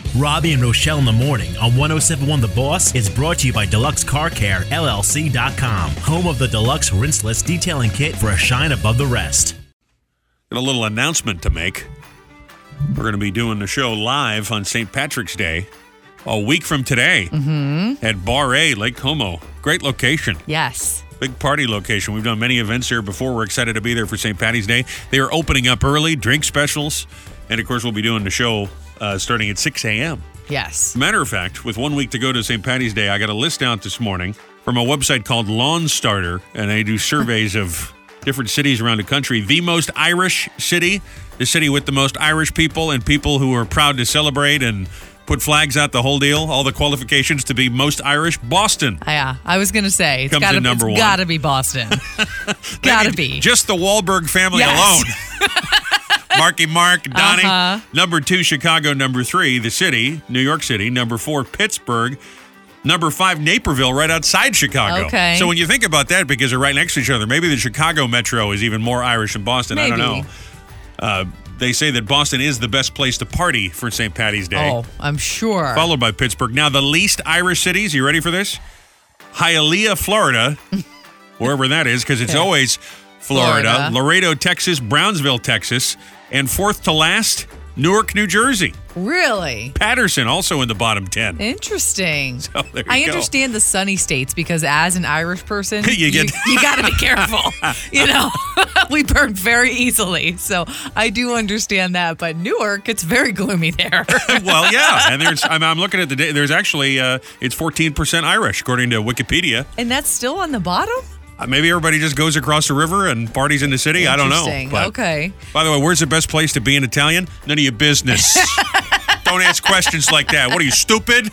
Robbie and Rochelle in the morning on 107.1 The Boss is brought to you by Deluxe Car Care, LLC.com, home of the Deluxe Rinseless Detailing Kit for a shine above the rest. Got a little announcement to make. We're going to be doing the show live on St. Patrick's Day a week from today at Bar A, Lake Como. Great location. Yes. Big party location. We've done many events here before. We're excited to be there for St. Patty's Day. They are opening up early, drink specials, and of course we'll be doing the show starting at 6 a.m. Yes. Matter of fact, with 1 week to go to St. Patty's Day, I got a list out this morning from a website called Lawn Starter, and they do surveys of different cities around the country. The most Irish city, the city with the most Irish people and people who are proud to celebrate and put flags out, the whole deal, all the qualifications to be most Irish. Boston. Yeah, I was going to say, it's Comes in number one. got to be Boston. Got to be. Just the Wahlberg family alone. Marky Mark, Donnie. Number 2, Chicago. Number 3, the city, New York City. Number 4, Pittsburgh. Number 5, Naperville, right outside Chicago. Okay. So when you think about that, because they're right next to each other, maybe the Chicago metro is even more Irish than Boston. Maybe. I don't know. They say that Boston is the best place to party for St. Patty's Day. Oh, I'm sure. Followed by Pittsburgh. Now, the least Irish cities, you ready for this? Hialeah, Florida, wherever that is, because it's always Florida. Laredo, Texas. Brownsville, Texas. And fourth to last, Newark, New Jersey. Really? Patterson, also in the bottom 10. Interesting. So there you I go. understand the sunny states because as an Irish person, You got to be careful. We burn very easily. So I do understand that. But Newark, it's very gloomy there. Well, yeah. And I'm looking at the day. There's actually, it's 14% Irish, according to Wikipedia. And that's still on the bottom? Maybe everybody just goes across the river and parties in the city. I don't know. Interesting. But, okay. By the way, where's the best place to be in Italian? None of your business. Don't ask questions like that. What are you, stupid?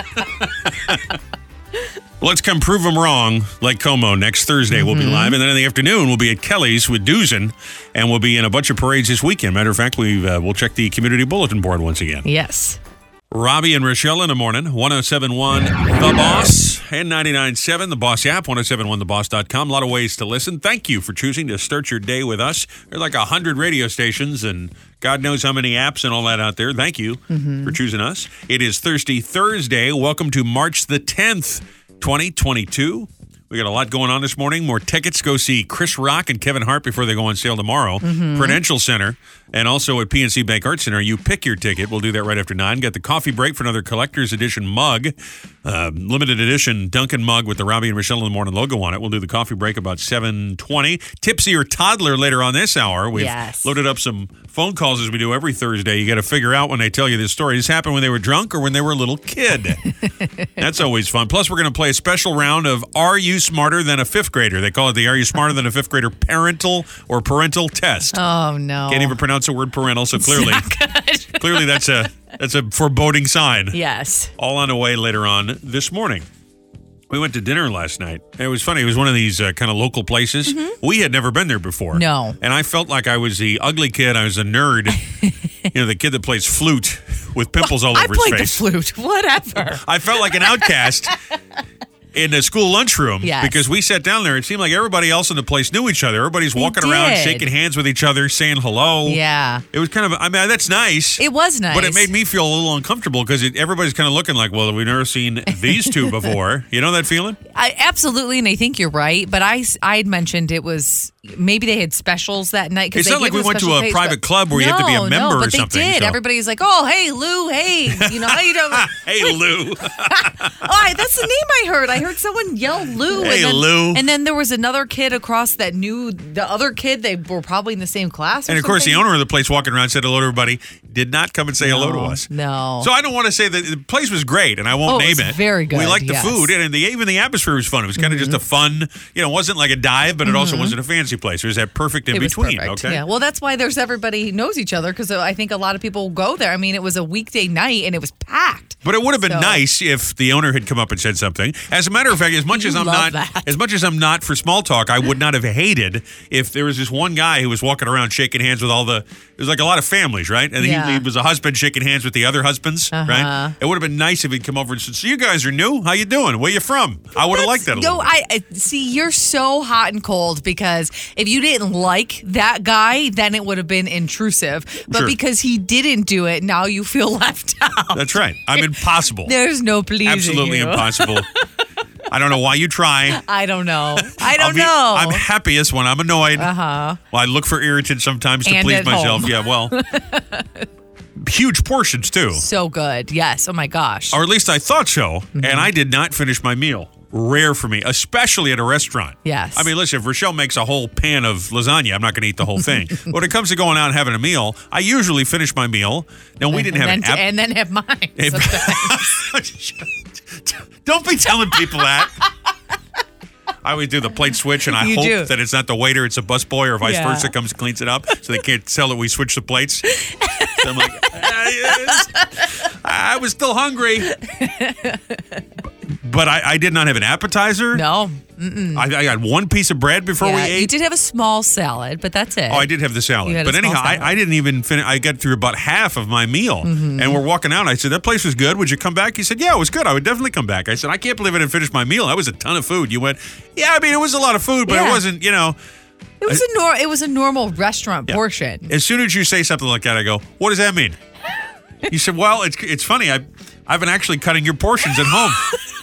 Let's come prove them wrong. Lake Como next Thursday. We'll be live. And then in the afternoon, we'll be at Kelly's with Doozen. And we'll be in a bunch of parades this weekend. Matter of fact, we'll check the community bulletin board once again. Yes. Robbie and Rochelle in the morning, 107.1 The Boss and 99.7 The Boss app, 107.1theboss.com. A lot of ways to listen. Thank you for choosing to start your day with us. There's like 100 radio stations and God knows how many apps and all that out there. Thank you for choosing us. It is Thursday. Welcome to March the 10th, 2022. We got a lot going on this morning. More tickets. Go see Chris Rock and Kevin Hart before they go on sale tomorrow. Prudential Center and also at PNC Bank Art Center. You pick your ticket. We'll do that right after 9. Got the coffee break for another collector's edition mug. Limited edition Dunkin' mug with the Robbie and Rochelle in the morning logo on it. We'll do the coffee break about 7:20. Tipsy or toddler later on this hour. We've loaded up some phone calls as we do every Thursday. You got to figure out when they tell you this story. This happened when they were drunk or when they were a little kid. That's always fun. Plus, we're going to play a special round of Are You Smarter Than a Fifth Grader? They call it the Are You Smarter Than a Fifth Grader parental test. Oh, no. Can't even pronounce the word parental, so clearly that's a foreboding sign. Yes. All on the way later on this morning. We went to dinner last night. It was funny. It was one of these kind of local places. We had never been there before. No. And I felt like I was the ugly kid. I was a nerd. The kid that plays flute with pimples all over his face. I played the flute. Whatever. I felt like an outcast in the school lunchroom because we sat down there. It seemed like everybody else in the place knew each other. Everybody's walking around, shaking hands with each other, saying hello. Yeah. It was kind of, that's nice. It was nice. But it made me feel a little uncomfortable because everybody's kind of looking like, well, we've never seen these two before. You know that feeling? Absolutely, and I think you're right. But I had mentioned it was, maybe they had specials that night. It's not like we went to a private club where you have to be a member or something. They did. So. Everybody's like, oh, hey, Lou, hey. How you doing? Hey, Lou. That's the name I heard. I heard someone yell Lou. Hey, Lou. And then there was another kid across that knew the other kid. They were probably in the same class And, of course, the owner of the place walking around said hello to everybody. Did not come and say hello to us. No. So I don't want to say that the place was great, and I won't name it. Very good. We liked the food, and even the atmosphere was fun. It was kind of just a fun, it wasn't like a dive, but it also wasn't a fancy place. It was that perfect in between. Perfect. Okay. Yeah. Well, that's why everybody knows each other because I think a lot of people go there. I mean, it was a weekday night and it was packed. But it would have been nice if the owner had come up and said something. As a matter of fact, as much as I'm love not, that. as much as I'm not for small talk, I would not have hated if there was this one guy who was walking around shaking hands with all the. There's like a lot of families, right? And Yeah. he was a husband shaking hands with the other husbands, right? It would have been nice if he'd come over and said, "So you guys are new? How you doing? Where you from?" I would have liked that a little. No, I see. You're so hot and cold because if you didn't like that guy, then it would have been intrusive. But Sure. because he didn't do it, now you feel left out. That's right. I'm impossible. There's no pleasing Absolutely you. impossible. I don't know why you try. I don't know. I don't know. know. I'm happiest when I'm annoyed. Well, I look for irritants sometimes to And please at myself. home. Yeah, well, huge portions too. So good. Yes. Oh my gosh. Or at least I thought so. Mm-hmm. And I did not finish my meal. Rare for me, especially at a restaurant. Yes. I mean, listen, if Rochelle makes a whole pan of lasagna, I'm not going to eat the whole thing. When it comes to going out and having a meal, I usually finish my meal. Now, we didn't have an app. And then have mine. sometimes. Don't be telling people that. I always do the plate switch, and I You hope do. that it's not the waiter, it's a busboy, or vice Yeah. versa comes and cleans it up, so they can't tell that we switch the plates. So I'm like, yes. I was still hungry. But I did not have an appetizer. No. I got one piece of bread before we Yeah, ate. you did have a small salad, but that's it. Oh, I did have the salad. You had But a small anyhow, salad. I didn't even finish. I got through about half of my meal. Mm-hmm. And we're walking out. I said, that place was good. Would you come back? He said, yeah, it was good. I would definitely come back. I said, I can't believe I didn't finish my meal. That was a ton of food. You went, yeah, I mean, it was a lot of food, but it Yeah. wasn't, It was a normal restaurant Yeah. portion. As soon as you say something like that, I go, what does that mean? You said, well, it's funny. I've been actually cutting your portions at home.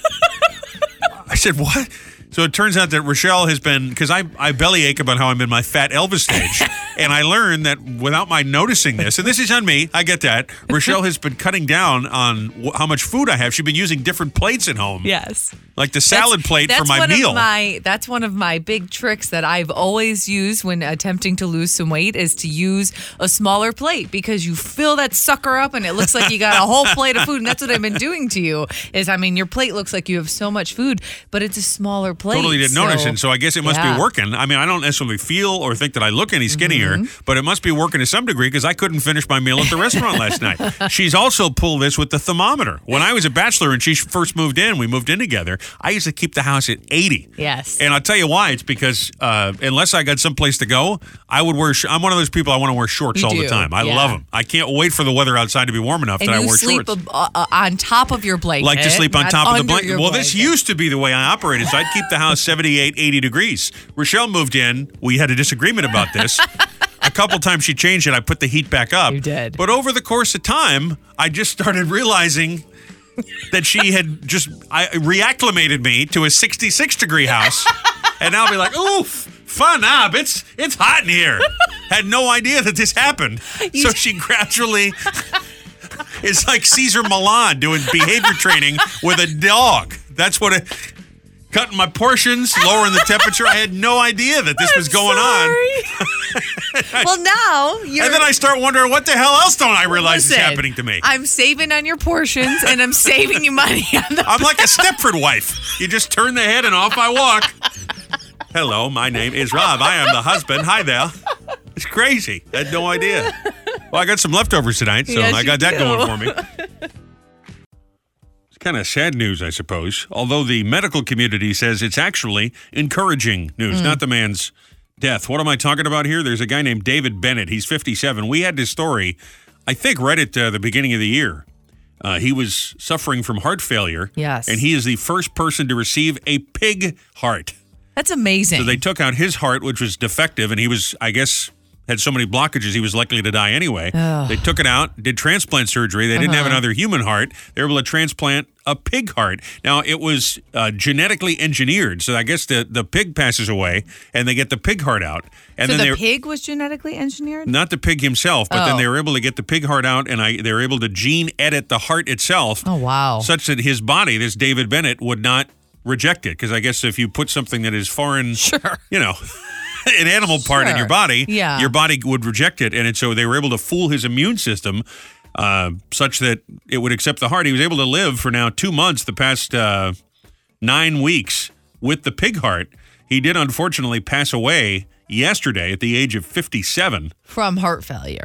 I said, what? So it turns out that Rochelle has been, because I bellyache about how I'm in my fat Elvis stage. And I learned that without my noticing this, and this is on me, I get that, Rochelle has been cutting down on how much food I have. She's been using different plates at home. Yes. Like the salad plate for my meal. That's one of my big tricks that I've always used when attempting to lose some weight is to use a smaller plate because you fill that sucker up and it looks like you got a whole plate of food. And that's what I've been doing to you your plate looks like you have so much food, but it's a smaller plate. Totally didn't notice, and so I guess it must Yeah. be working. I mean, I don't necessarily feel or think that I look any skinnier, but it must be working to some degree because I couldn't finish my meal at the restaurant last night. She's also pulled this with the thermometer. When I was a bachelor and she first moved in, we moved in together, I used to keep the house at 80. Yes. And I'll tell you why. It's because unless I got someplace to go, I would wear. I'm one of those people. I want to wear shorts You all the do, time. I yeah. love them. I can't wait for the weather outside to be warm enough and that I you wear sleep shorts. on top of your blanket. Like to sleep on not top of the under blanket. your Well, this blanket. used to be the way I operated. So I'd keep the house 78, 80 degrees. Rochelle moved in. We had a disagreement about this. A couple times she changed it. I put the heat back up. You did. But over the course of time, I just started realizing that she had just reacclimated me to a 66 degree house. And now I'll be like, oof, fun up. It's hot in here. Had no idea that this happened. So she gradually... It's like Caesar Milan doing behavior training with a dog. That's what cutting my portions, lowering the temperature. I had no idea that this was going on. Well, now you're. And then I start wondering, what the hell else don't I realize is Listen, happening to me? I'm saving on your portions and I'm saving you money on the. I'm like a Stepford wife. You just turn the head and off I walk. Hello, my name is Rob. I am the husband. Hi there. It's crazy. I had no idea. Well, I got some leftovers tonight, so Yes, I got you that do. going for me. It's kind of sad news, I suppose, although the medical community says it's actually encouraging news, not the man's death. What am I talking about here? There's a guy named David Bennett. He's 57. We had this story, I think, right at the beginning of the year. He was suffering from heart failure. Yes. And he is the first person to receive a pig heart. That's amazing. So they took out his heart, which was defective, and he was, I guess, had so many blockages he was likely to die anyway. They took it out, did transplant surgery. They didn't have another human heart. They were able to transplant a pig heart. Now, it was genetically engineered, so I guess the pig passes away, and they get the pig heart out. And so then the pig was genetically engineered? not the pig himself, but then Oh. they were able to get the pig heart out, and they were able to gene edit the heart itself. Oh, wow. Such that his body, this David Bennett, would not reject it. Because I guess if you put something that is foreign, an animal part in Sure. your body, Yeah. your body would reject it. And so they were able to fool his immune system such that it would accept the heart. He was able to live for now 2 months, the past 9 weeks with the pig heart. He did unfortunately pass away yesterday at the age of 57. From heart failure.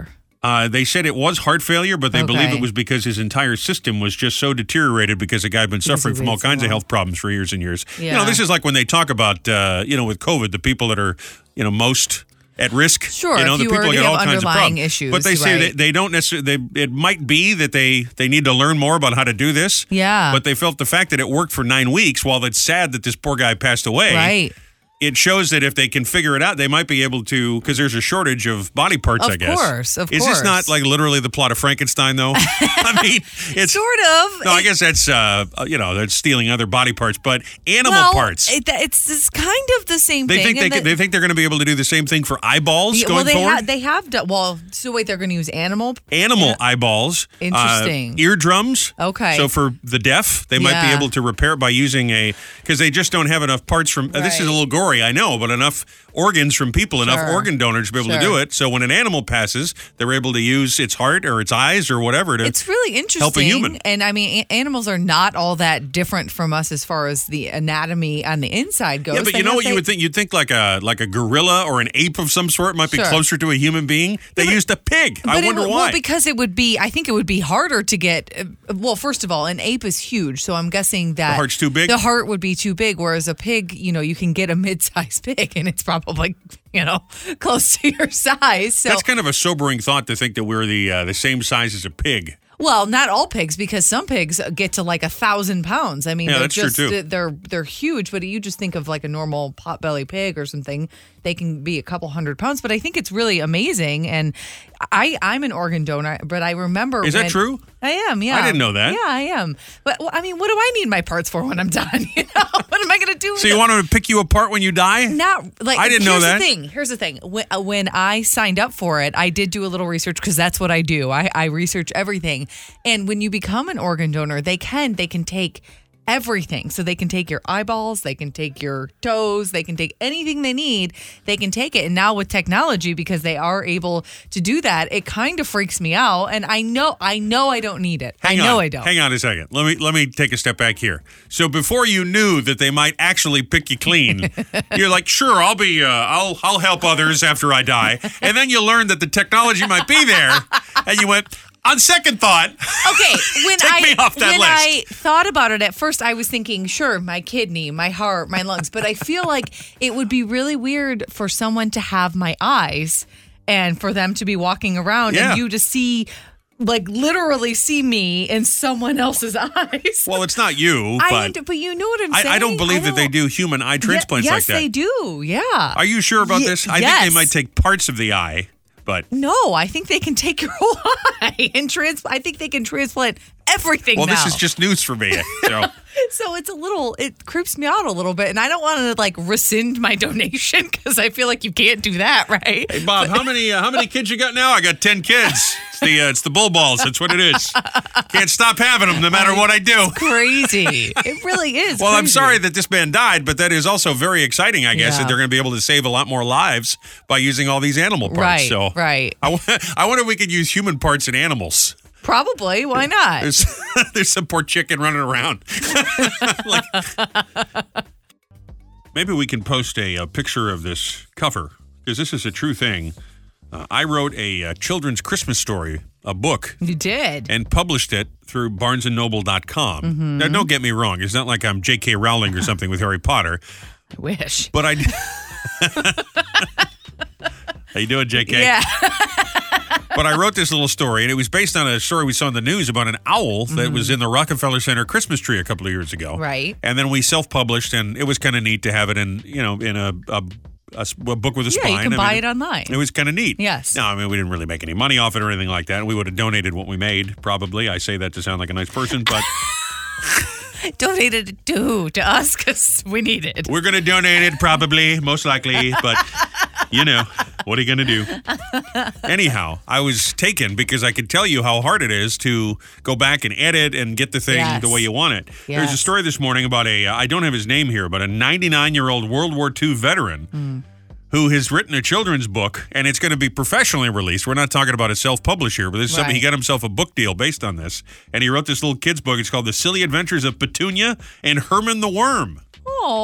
They said it was heart failure, but they believe Okay. it was because his entire system was just so deteriorated because the guy had been suffering from all waited so kinds of long. health problems for years and years. Yeah. This is like when they talk about, with COVID, the people that are, most at risk. Sure, the if you people already get have all kinds of underlying problems. issues, But they say right. that they don't necessarily, it might be that they need to learn more about how to do this. Yeah. But they felt the fact that it worked for 9 weeks, while it's sad that this poor guy passed away. Right. It shows that if they can figure it out, they might be able to, because there's a shortage of body parts, I guess. Of course. Is this not like literally the plot of Frankenstein, though? I mean, it's Sort of. No, I guess that's that's stealing other body parts, but animal parts. It's kind of the same They thing. think they think they're going to be able to do the same thing for eyeballs going forward. They have done. Well, so wait, they're going to use animal. Animal eyeballs. Interesting. Eardrums. Okay. So for the deaf, they might be Yeah. able to repair it by using because they just don't have enough parts from. This is a Right. little gory, I know, but enough organs from people, enough Sure. organ donors to be able to do Sure. it. So when an animal passes, they're able to use its heart or its eyes or whatever to. It's really interesting. help a human. And I mean, animals are not all that different from us as far as the anatomy on the inside goes. Yeah, but They you know have- what you would think? You'd think like a gorilla or an ape of some sort might be Sure. closer to a human being. They used a pig. I But wonder why. Well, because I think it would be harder to get. Well, first of all, an ape is huge, so I'm guessing that The heart's too big? The heart would be too big, whereas a pig, you can get a mid-sized pig, and it's probably close to your size. So, That's kind of a sobering thought to think that we're the same size as a pig. well, not all pigs, because some pigs get to like 1,000 pounds. I mean, Yeah, they're that's true, just too. they're huge. But you just think of like a normal potbelly pig or something, they can be a couple hundred pounds. But I think it's really amazing, and I'm an organ donor. But I remember Is that true? I am. Yeah, I didn't know that. Yeah, I am. But well, I mean, what do I need my parts for when I'm done? What am I going to do? So you want to pick you apart when you die? Not like I didn't know that. Here's the thing. When I signed up for it, I did do a little research because that's what I do. I research everything. And when you become an organ donor, they can take everything. So they can take your eyeballs, they can take your toes, they can take anything they need, they can take it. And now with technology, because they are able to do that, it kind of freaks me out. And I know I don't need it. I know I don't. Hang on a second. Let me take a step back here. So before you knew that they might actually pick you clean, you're like, sure, I'll help others after I die. And then you learned that the technology might be there, and you went, on second thought, Okay, when Take me off that list. I thought about it at first, I was thinking, sure, my kidney, my heart, my lungs, but I feel like it would be really weird for someone to have my eyes and for them to be walking around Yeah. and you to see, like, literally see me in someone else's eyes. well, it's not you, But you know what I'm saying? I don't believe that they do human eye transplants yes, like that. they do. Yeah. Are you sure about Ye- this? I think yes. they might take parts of the eye, but No, I think they can take your whole eye and I think they can transplant everything well, now. this is just news for me. So So it creeps me out a little bit, and I don't want to like rescind my donation because I feel like you can't do that, right? Hey Bob, how many kids you got now? I got 10 kids. It's the bull balls. That's what it is. Can't stop having them no matter what I do. Crazy. It really is. Well, I'm crazy. sorry that this man died, but that is also very exciting, I guess, Yeah. that they're going to be able to save a lot more lives by using all these animal parts. Right, So right. I wonder if we could use human parts in animals. Probably. Why not? There's some poor chicken running around. Maybe we can post a picture of this cover, because this is a true thing. I wrote a children's Christmas story, a book, You did. and published it through barnesandnoble.com. Mm-hmm. Now, don't get me wrong. It's not like I'm J.K. Rowling or something with Harry Potter, I wish. but I... How you doing, J.K.? Yeah. But I wrote this little story, and it was based on a story we saw in the news about an owl that was in the Rockefeller Center Christmas tree a couple of years ago. Right. And then we self-published, and it was kind of neat to have it in a book with a Yeah, spine. you can I buy mean, it online. It was kind of neat. Yes. No, I mean, we didn't really make any money off it or anything like that. We would have donated what we made, probably. I say that to sound like a nice person, but Donated it to us because we need it. we're going to donate it, probably, most likely, but... what are you going to do? Anyhow, I was taken because I could tell you how hard it is to go back and edit and get the thing Yes. the way you want it. Yes. There's a story this morning about I don't have his name here, but a 99-year-old World War II veteran who has written a children's book, and it's going to be professionally released. We're not talking about a self-publish here, but this is something, he Right. got himself a book deal based on this, and he wrote this little kid's book. It's called The Silly Adventures of Petunia and Herman the Worm. Oh.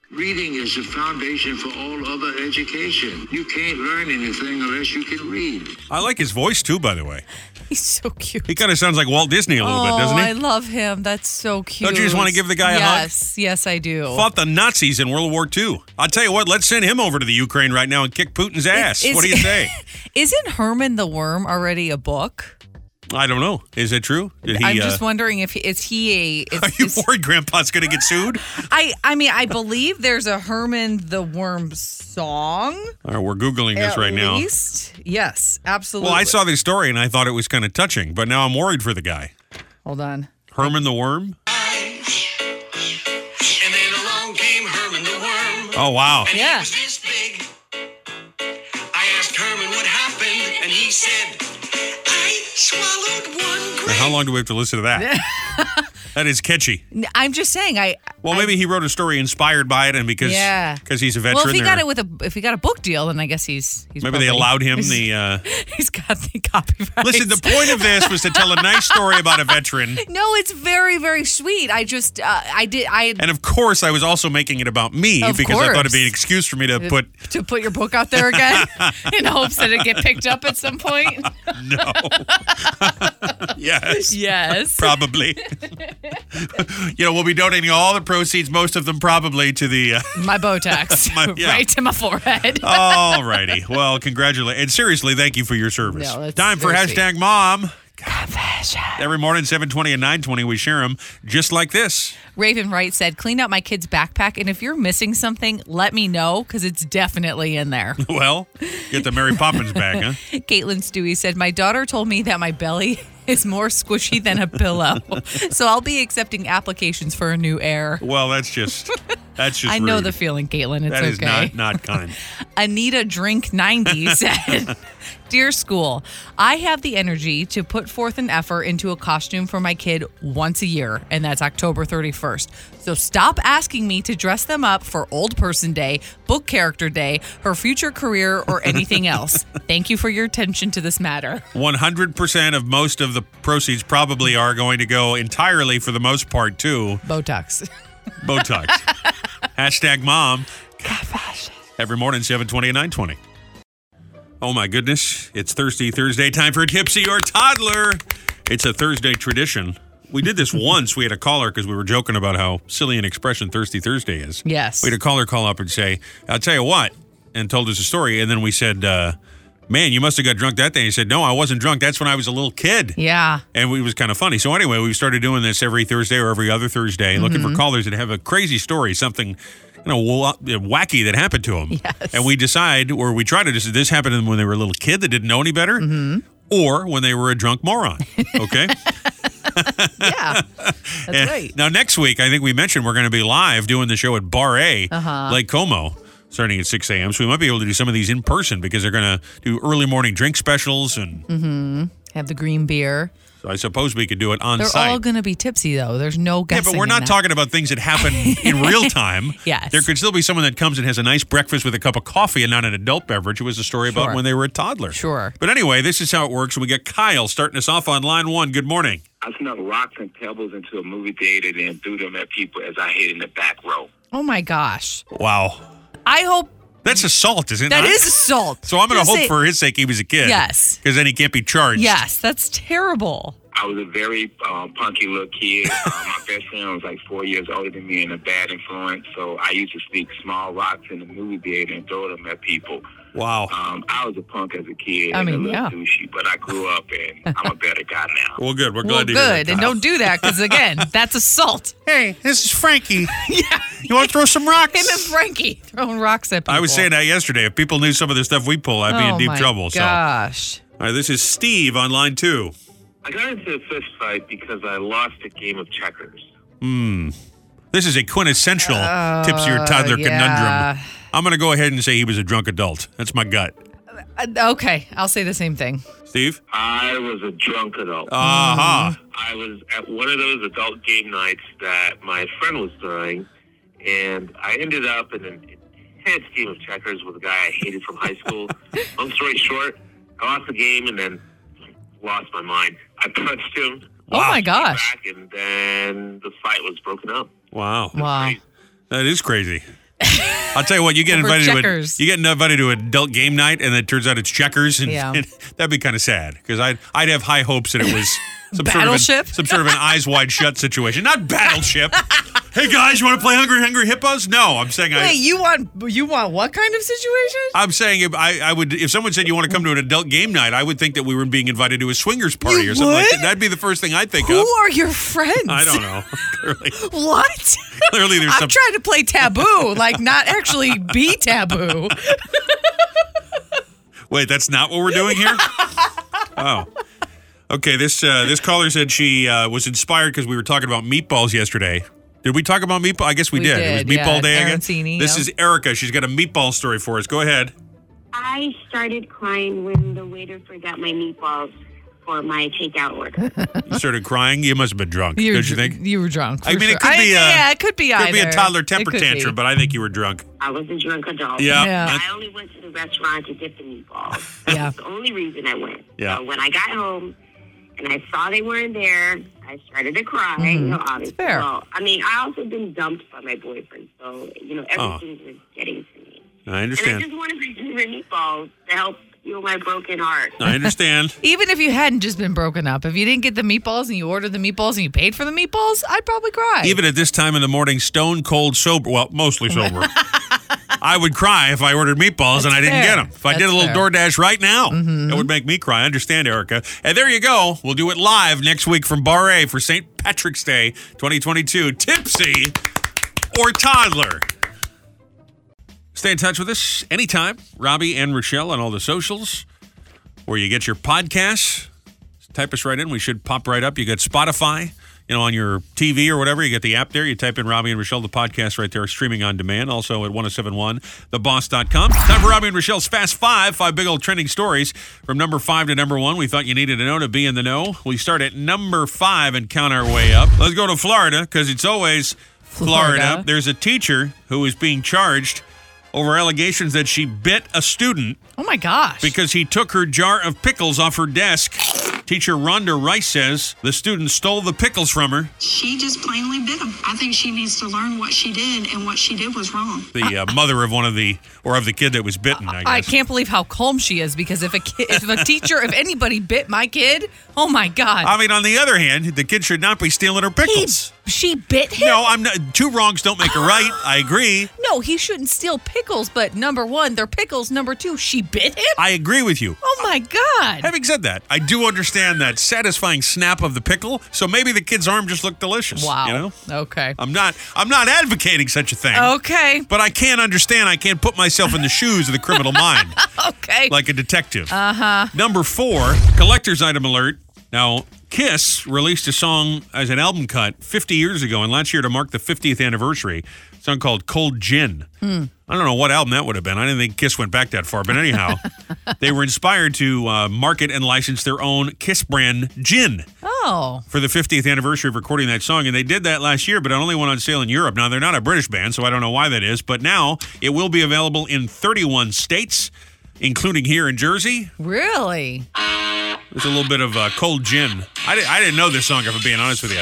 Reading is the foundation for all other education. You can't learn anything unless you can read. I like his voice, too, by the way. He's so cute. He kind of sounds like Walt Disney a little bit, doesn't he? I love him. That's so cute. Don't you just want to give the guy a hug? Yes, I do. Fought the Nazis in World War II. I'll tell you what, let's send him over to the Ukraine right now and kick Putin's ass. What do you say? Isn't Herman the Worm already a book? I don't know. Is it true? I'm just wondering if is he a... Are you worried Grandpa's going to get sued? I mean, I believe there's a Herman the Worm song. All right, we're Googling this right now. At least. Yes, absolutely. Well, I saw this story and I thought it was kind of touching, but now I'm worried for the guy. Hold on. Herman the Worm? And then along came Herman the Worm. Oh, wow. And Yeah. he was this big. I asked Herman what happened, and he said, I swallowed one grape. Now, how long do we have to listen to that? That is catchy. I'm just saying, Well, maybe he wrote a story inspired by it, and because he's a veteran. Well, if he got a book deal, then I guess he's maybe probably, they allowed him the. He's got the copyright. Listen, the point of this was to tell a nice story about a veteran. No, it's very, very sweet. I just, And of course, I was also making it about me Of because I thought it'd be an course. excuse for me to put. your book out there again in hopes that it get picked up at some point. No. Yes. Yes. Probably. We'll be donating all the proceeds, most of them probably to the. My Botox, yeah. right to my forehead. All righty. Well, congratulations. And seriously, thank you for your service. No, that's Time for very hashtag sweet. Mom. Confession. Every morning, 7:20 and 9:20, we share them just like this. Raven Wright said, clean out my kid's backpack, and if you're missing something, let me know, because it's definitely in there. Well, get the Mary Poppins bag, huh? Caitlin Stewie said, my daughter told me that my belly is more squishy than a pillow, so I'll be accepting applications for a new Air. Well, that's just I know rude. the feeling, Caitlin. It's That is okay. not kind. Anita Drink 90 said, Dear school, I have the energy to put forth an effort into a costume for my kid once a year, and that's October 31st. So stop asking me to dress them up for Old Person Day, Book Character Day, her future career, or anything else. Thank you for your attention to this matter. 100% of most of the proceeds probably are going to go entirely, for the most part, to Botox. Botox. Hashtag Mom. Every morning, 7:20 and 9:20. Oh my goodness, it's Thirsty Thursday. Time for Tipsy or Toddler. It's a Thursday tradition. We did this once. We had a caller because we were joking about how silly an expression Thirsty Thursday is. Yes. We had a caller call up and say, I'll tell you what, and told us a story. And then we said, man, you must have got drunk that day. He said, no, I wasn't drunk. That's when I was a little kid. Yeah. And it was kind of funny. So anyway, we started doing this every Thursday or every other Thursday, looking for callers that have a crazy story, something wacky that happened to them. Yes. And we decide, or we try to decide, this happened to them when they were a little kid that didn't know any better, or when they were a drunk moron. Okay? Yeah. That's right. Now, next week, I think we mentioned we're going to be live doing the show at Bar A, Lake Como, starting at 6 a.m. So we might be able to do some of these in person because they're going to do early morning drink specials. And Have the green beer. so I suppose we could do it on They're site. all going to be tipsy, though. There's no Yeah, guessing. but we're in not that. talking about things that happen in real time. Yes. There could still be someone that comes and has a nice breakfast with a cup of coffee and not an adult beverage. It was a story about Sure. when they were a toddler. Sure. But anyway, this is how it works. We got Kyle starting us off on line one. Good morning. I snuck rocks and pebbles into a movie theater and then threw them at people as I hid in the back row. Oh, my gosh. Wow. I hope That's assault, isn't it? that is assault. So I'm going to Just hope say- for his sake he was a kid. Yes. Because then he can't be charged. Yes, that's terrible. I was a very punky little kid. My best friend was like 4 years older than me and a bad influence. So I used to sneak small rocks in the movie theater and throw them at people. Wow. I was a punk as a kid I and mean, a little yeah. douchey, but I grew up and I'm a better guy now. Well, good. We're Well, glad to hear that, good. And Kyle. don't do that because, again, that's assault. Hey, this is Frankie. Yeah. You want to throw some rocks? Him and Frankie throwing rocks at people. I was saying that yesterday. If people knew some of the stuff we pull, I'd be in deep my trouble. Gosh. So, all right, this is Steve on line 2. I got into a fist fight because I lost a game of checkers. This is a quintessential tipsy or toddler yeah. conundrum. I'm going to go ahead and say he was a drunk adult. That's my gut. Okay, I'll say the same thing. Steve? I was a drunk adult. Uh-huh. I was at one of those adult game nights that my friend was throwing, and I ended up in an intense game of checkers with a guy I hated from high school. Long story short, I lost the game and then lost my mind. I punched him. Oh, my gosh. Back, and then the fight was broken up. Wow. Wow. That is crazy. I'll tell you what, you get Over invited checkers. to an adult game night, and it turns out it's checkers, and, Yeah. and that'd be kind of sad because I'd have high hopes that it was some Battleship? some sort of an eyes wide shut situation, not Battleship. Hey guys, you want to play Hungry Hippos? No, I'm saying Wait, you want what kind of situation? I'm saying if someone said you want to come to an adult game night, I would think that we were being invited to a swingers party You or something like would? that. That'd be the first thing I'd think Who of. are your friends? I don't know. Clearly, What? clearly there's I'm some. trying to play taboo, like not actually be taboo. Wait, that's not what we're doing here? Oh. Okay, this caller said she was inspired because we were talking about meatballs yesterday. Did we talk about meatball? I guess we did. It was meatball day again. Arancini, This yeah. is Erica. She's got a meatball story for us. Go ahead. I started crying when the waiter forgot my meatballs for my takeout order. You started crying. You must have been drunk, don't you think? You were drunk. I for mean, sure. it could be yeah, it could be either. Could be a toddler temper It could tantrum, be. but I think you were drunk. I was a drunk adult. Yeah. Yeah. I only went to the restaurant to dip the meatballs. Yeah. That's the only reason I went. Yeah. So when I got home and I saw they weren't there, I started to cry. You know, obviously. fair. Well, I mean, I also been dumped by my boyfriend, so everything was getting to me. I And I understand. just wanted to do the meatballs to help heal my broken heart. I understand. Even if you hadn't just been broken up, if you didn't get the meatballs and you ordered the meatballs and you paid for the meatballs, I'd probably cry. Even at this time in the morning, stone cold sober. Well, mostly sober. I would cry if I ordered meatballs and I didn't fair. get them. If I did a That's little fair. DoorDash right now, it would make me cry. I understand, Erica. And there you go. We'll do it live next week from Bar A for St. Patrick's Day 2022. Tipsy or toddler. Stay in touch with us anytime. Robbie and Rochelle on all the socials where you get your podcasts. Type us right in. We should pop right up. You got Spotify, on your TV or whatever. You get the app there. You type in Robbie and Rochelle, the podcast right there, streaming on demand. Also at 1071theboss.com. Time for Robbie and Rochelle's Fast Five big old trending stories from number 5 to number 1. We thought you needed to know to be in the know. We start at number 5 and count our way up. Let's go to Florida because it's always Florida. There's a teacher who is being charged over allegations that she bit a student oh my gosh. because he took her jar of pickles off her desk. Teacher Rhonda Rice says the student stole the pickles from her. She just plainly bit him. I think she needs to learn what she did, and what she did was wrong. The mother of of the kid that was bitten, I guess. I can't believe how calm she is because if if anybody bit my kid, oh my God. I mean, on the other hand, the kid should not be stealing her pickles. She bit him? No, I'm not. Two wrongs don't make a right. I agree. No, he shouldn't steal pickles, but number 1, they're pickles. Number 2, she bit him? I agree with you. Oh my God. Having said that, I do understand that satisfying snap of the pickle. So maybe the kid's arm just looked delicious. Wow. Okay. I'm not advocating such a thing. Okay. But I can't understand. I can't put myself in the shoes of the criminal mind. Okay. Like a detective. Number 4, collector's item alert. Now, Kiss released a song as an album cut 50 years ago, and last year to mark the 50th anniversary, a song called Cold Gin. I don't know what album that would have been. I didn't think Kiss went back that far, but anyhow, they were inspired to market and license their own Kiss brand gin Oh. for the 50th anniversary of recording that song, and they did that last year, but it only went on sale in Europe. Now, they're not a British band, so I don't know why that is, but now it will be available in 31 states, including here in Jersey. Really? There's a little bit of cold gin. I didn't know this song, if I'm being honest with you.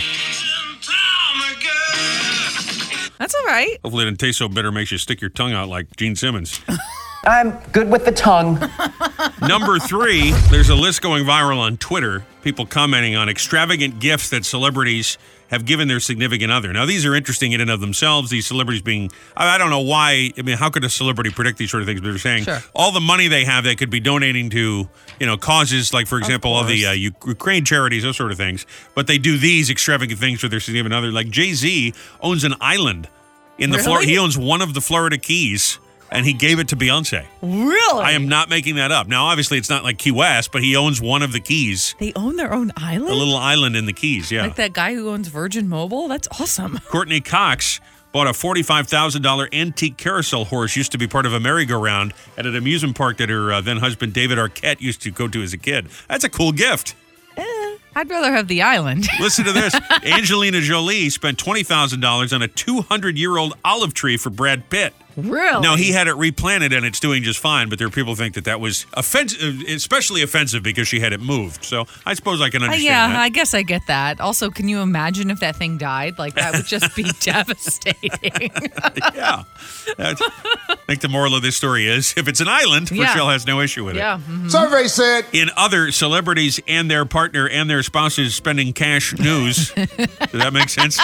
That's all right. Hopefully it didn't taste so bitter, makes you stick your tongue out like Gene Simmons. I'm good with the tongue. Number 3, there's a list going viral on Twitter, people commenting on extravagant gifts that celebrities have given their significant other. Now, these are interesting in and of themselves, these celebrities being, I don't know why, I mean, how could a celebrity predict these sort of things? But they're saying Sure. all the money they have, they could be donating to, causes like, for example, all the Ukraine charities, those sort of things. But they do these extravagant things for their significant other. Like Jay-Z owns an island in the Florida. Really? He owns one of the Florida Keys, and he gave it to Beyonce. Really? I am not making that up. Now, obviously, it's not like Key West, but he owns one of the Keys, They own their own island? a little island in the Keys, yeah. Like that guy who owns Virgin Mobile? That's awesome. Courtney Cox bought a $45,000 antique carousel horse, used to be part of a merry-go-round at an amusement park that her then-husband David Arquette used to go to as a kid. That's a cool gift. I'd rather have the island. Listen to this. Angelina Jolie spent $20,000 on a 200-year-old olive tree for Brad Pitt. Really? Now, he had it replanted and it's doing just fine, but there are people who think that was offensive, especially offensive because she had it moved. So I suppose I can understand that. I guess I get that. Also, can you imagine if that thing died? Like, that would just be devastating. Yeah. I think the moral of this story is if it's an island, Rochelle has no issue with it. Yeah. Mm-hmm. Survey said. In other celebrities and their partner and their spouses spending cash news, does that make sense?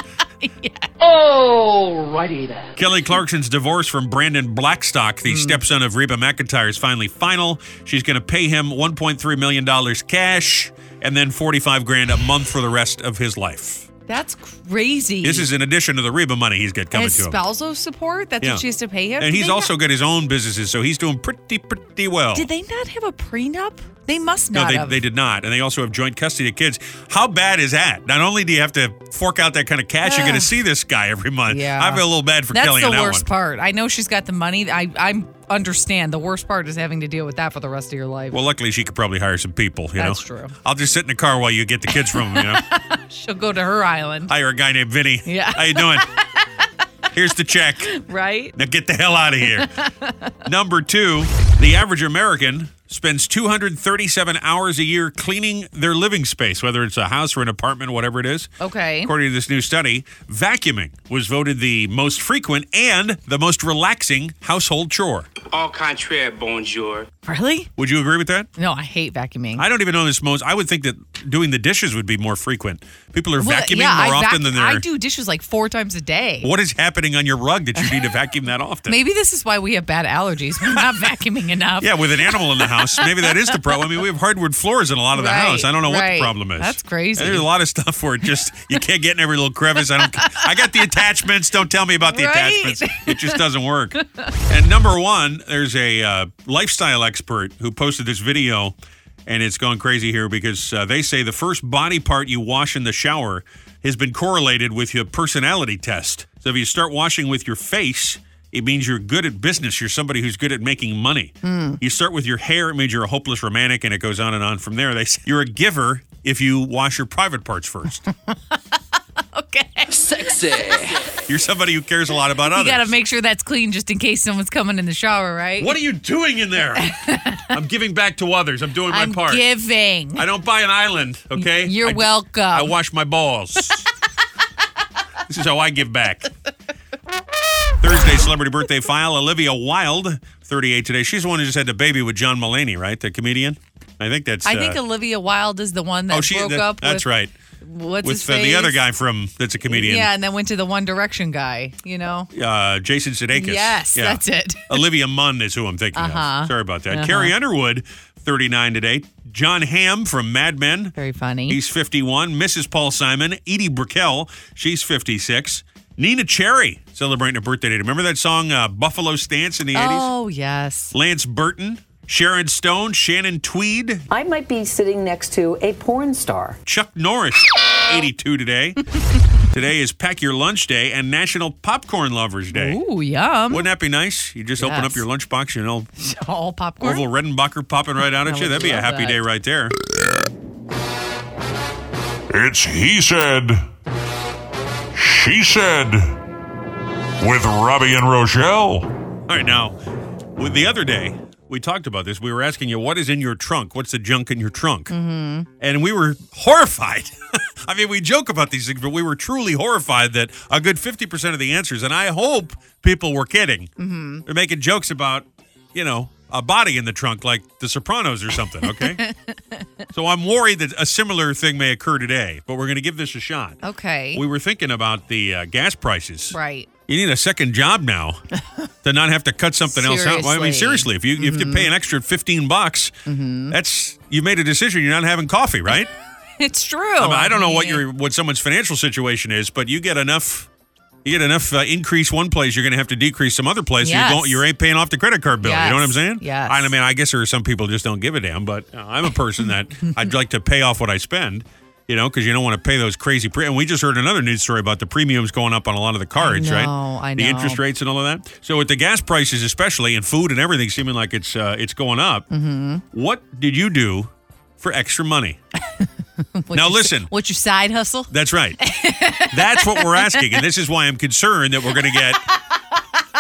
Oh, righty then. Kelly Clarkson's divorce from Brandon Blackstock, the stepson of Reba McEntire, is finally final. She's going to pay him $1.3 million cash and then $45,000 a month for the rest of his life. That's crazy. This is in addition to the Reba money he's got coming His to him. spousal support? That's what she has to pay him? And Did he's they also got his own businesses, so he's doing pretty well. Did they not have a prenup? They must not No, have. they did not. And they also have joint custody of kids. How bad is that? Not only do you have to fork out that kind of cash, you're going to see this guy every month. Yeah. I feel a little bad for Kelly on that That's the one. worst part. I know she's got the money. I understand. The worst part is having to deal with that for the rest of your life. Well, luckily she could probably hire some people, you know. That's true. I'll just sit in the car while you get the kids from them, you know. She'll go to her island. Hire a guy named Vinny. Yeah. How you doing? Here's the check. Right? Now get the hell out of here. Number 2, the average American spends 237 hours a year cleaning their living space, whether it's a house or an apartment, whatever it is. Okay. According to this new study, vacuuming was voted the most frequent and the most relaxing household chore. Au contraire, bonjour. Really? Would you agree with that? No, I hate vacuuming. I don't even know this most. I would think that doing the dishes would be more frequent. People are vacuuming yeah, more often than they're. I do dishes like 4 times a day. What is happening on your rug that you need to vacuum that often? Maybe this is why we have bad allergies. We're not vacuuming enough. Yeah, with an animal in the house, maybe that is the problem. I mean, we have hardwood floors in a lot of the house. I don't know what the problem is. That's crazy. There's a lot of stuff where it just you can't get in every little crevice. I got the attachments. Don't tell me about the attachments. It just doesn't work. And number 1, there's a lifestyle expert who posted this video, and it's gone crazy here because they say the first body part you wash in the shower has been correlated with your personality test. So if you start washing with your face, it means you're good at business. You're somebody who's good at making money. You start with your hair, it means you're a hopeless romantic, and it goes on and on from there. They say you're a giver if you wash your private parts first. Okay. Sexy. You're somebody who cares a lot about others. You got to make sure that's clean just in case someone's coming in the shower, right? What are you doing in there? I'm giving back to others. I'm doing my part. I'm giving. I don't buy an island, okay? You're welcome. I wash my balls. This is how I give back. Thursday celebrity birthday file. Olivia Wilde, 38 today. She's the one who just had the baby with John Mulaney, right? The comedian. I think that's. I think Olivia Wilde is the one that broke up. That's right. What's with his face? the other guy that's a comedian. Yeah, and then went to the One Direction guy. You know. Jason Sudeikis. Yes, yeah. that's it. Olivia Munn is who I'm thinking of. Sorry about that. Carrie Underwood, 39 today. John Hamm from Mad Men. Very funny. He's 51. Mrs. Paul Simon. Edie Brickell. She's 56. Nina Cherry celebrating a birthday today. Remember that song Buffalo Stance in the 80s? Oh, yes. Lance Burton. Sharon Stone. Shannon Tweed. I might be sitting next to a porn star. Chuck Norris, 82 today. Today is Pack Your Lunch Day and National Popcorn Lovers Day. Ooh, yum. Wouldn't that be nice? You just open up your lunchbox, you know. All popcorn. Orville Redenbacher popping right out at you. That'd be a happy day right there. It's He Said, She Said with Robbie and Rochelle. All right, now, with the other day, we talked about this. We were asking you, what is in your trunk? What's the junk in your trunk? Mm-hmm. And we were horrified. I mean, we joke about these things, but we were truly horrified that a good 50% of the answers, and I hope people were kidding. Mm-hmm. They're making jokes about, you know, a body in the trunk like The Sopranos or something, okay? So I'm worried that a similar thing may occur today, but we're going to give this a shot. Okay. We were thinking about the gas prices. Right. You need a second job now to not have to cut something else out. Well, I mean, seriously, if you pay an extra $15, that's you made a decision. You're not having coffee, right? It's true. I mean, I don't know what someone's financial situation is, but you get enough increase one place, you're going to have to decrease some other place. Yes. You ain't paying off the credit card bill. Yes. You know what I'm saying? Yes. I mean, I guess there are some people who just don't give a damn, but I'm a person that I'd like to pay off what I spend. You know, because you don't want to pay those crazy and we just heard another news story about the premiums going up on a lot of the cards, right? I know. The interest rates and all of that. So with the gas prices, especially, and food and everything seeming like it's going up, what did you do for extra money? Now listen. What's your side hustle? That's right. That's what we're asking, and this is why I'm concerned that we're going to get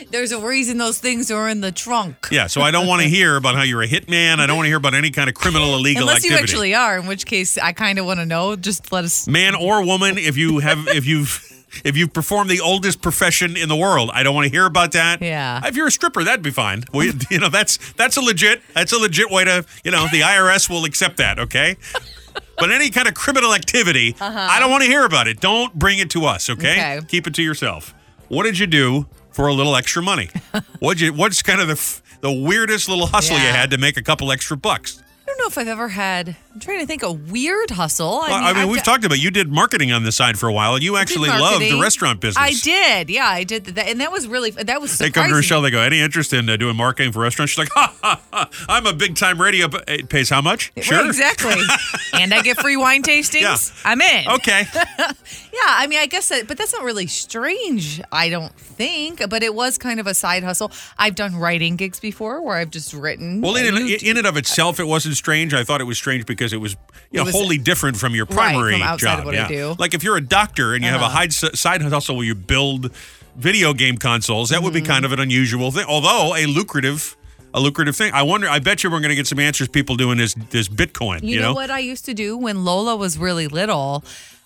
There's a reason those things are in the trunk. Yeah, so I don't want to hear about how you're a hitman. I don't want to hear about any kind of criminal illegal Unless activity. you actually are, in which case I kind of want to know. Just let us. Man or woman, if you've performed the oldest profession in the world, I don't want to hear about that. Yeah. If you're a stripper, that'd be fine. That's a legit way to, the IRS will accept that, okay? But any kind of criminal activity, I don't want to hear about it. Don't bring it to us, okay? Keep it to yourself. What did you do for a little extra money? What's kind of the weirdest little hustle you had to make a couple extra bucks? I don't know if I've ever had. I'm trying to think a weird hustle. I mean, we've talked about you did marketing on the side for a while. You actually loved the restaurant business. I did. Yeah, I did that. And that was surprising. They come to Rochelle, they go, any interest in doing marketing for restaurants? She's like, I'm a big-time radio. It pays how much? Sure. Right, exactly. And I get free wine tastings. Yeah. I'm in. Okay. Yeah, I mean, I guess but that's not really strange, I don't think. But it was kind of a side hustle. I've done writing gigs before where I've just written. Well, in and of itself, it wasn't strange. I thought it was strange because it was wholly different from your primary from outside job. of what I do. Like if you're a doctor and you have a side hustle where you build video game consoles, that would be kind of an unusual thing. Although a lucrative thing. I bet you we're going to get some answers. People doing this Bitcoin. You know what I used to do when Lola was really little?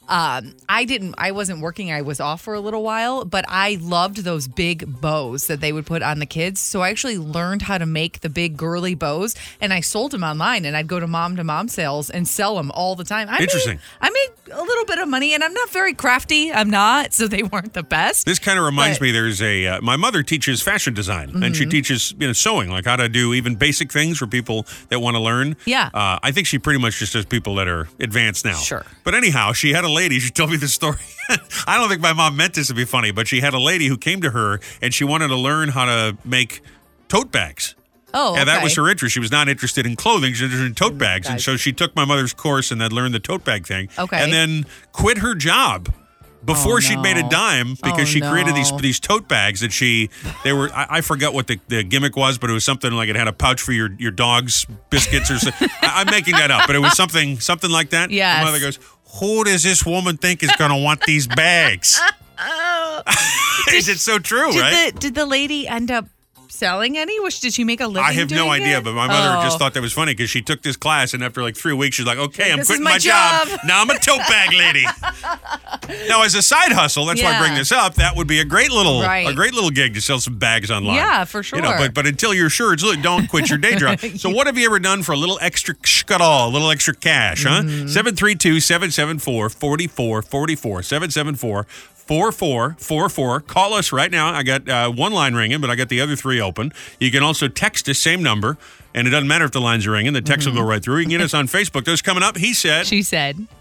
I wasn't working. I was off for a little while, but I loved those big bows that they would put on the kids. So I actually learned how to make the big girly bows, and I sold them online, and I'd go to mom sales and sell them all the time. Interesting. I made a little bit of money, and I'm not very crafty. I'm not, so they weren't the best. This kind of reminds me, there's my mother teaches fashion design, and she teaches sewing, like how to do even basic things for people that want to learn. Yeah. I think she pretty much just does people that are advanced now. Sure. But anyhow, she had a lady, she told me this story. I don't think my mom meant this to be funny, but she had a lady who came to her and she wanted to learn how to make tote bags. Oh, okay. And that was her interest. She was not interested in clothing. She was interested in tote bags. And so she took my mother's course and then learned the tote bag thing. Okay. And then quit her job before she'd made a dime because she created these tote bags that I forgot what the gimmick was, but it was something like it had a pouch for your dog's biscuits or something. I'm making that up, but it was something like that. Yes. My mother goes, who does this woman think is going to want these bags? Is it so true, right? Did the lady end up selling any? Did she make a living? I have no doing idea, it? but my mother just thought that was funny because she took this class, and after like 3 weeks, she's like, okay, I'm This quitting is my job. job. Now I'm a tote bag lady. Now, as a side hustle, that's why I bring this up, that would be a great little gig to sell some bags online. Yeah, for sure. But until you're sure, don't quit your day job. So what have you ever done for a little extra a little extra cash, huh? 732-774-4444, 774-4444. Call us right now. I got one line ringing, but I got the other three open. You can also text the same number, and it doesn't matter if the lines are ringing. The text will go right through. You can get us on Facebook. Those coming up. He said. She said.